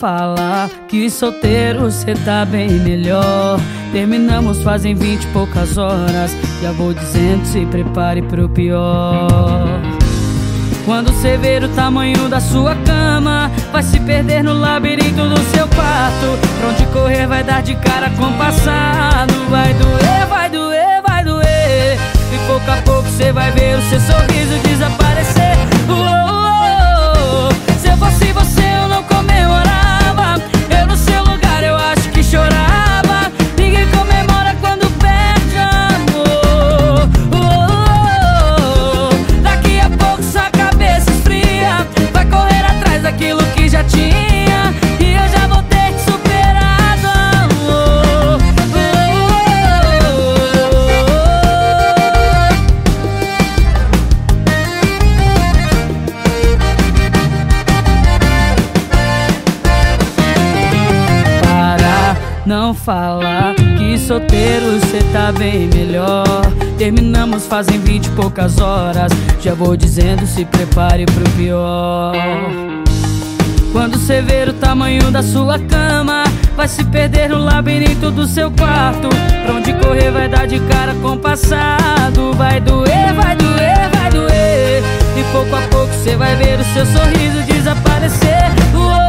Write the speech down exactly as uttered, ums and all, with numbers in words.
fala que solteiro cê tá bem melhor. Terminamos fazem vinte e poucas horas. Já vou dizendo, se prepare pro pior. Quando cê ver o tamanho da sua cama, vai se perder no labirinto do seu quarto. Pra onde correr vai dar de cara com o passado. Vai doer, vai doer, vai doer. E pouco a pouco cê vai ver o seu sorriso desaparecer. Oh, oh, oh. Se eu fosse você eu não comemorava. Eu no seu lugar eu acho que chorava. Ninguém comemora quando perde amor. Oh, oh, oh. Daqui a pouco sua cabeça esfria. Vai correr atrás daquilo que já tinha. E eu já vou ter te superado. Oh, oh, oh, oh. Para, não fala que solteiro cê tá bem melhor. Terminamos fazem vinte e poucas horas. Já vou dizendo, se prepare pro pior. Quando cê ver o tamanho da sua cama, vai se perder no labirinto do seu quarto. Pra onde correr vai dar de cara com o passado. Vai doer, vai doer, vai doer. E pouco a pouco cê vai ver o seu sorriso desaparecer. Uou.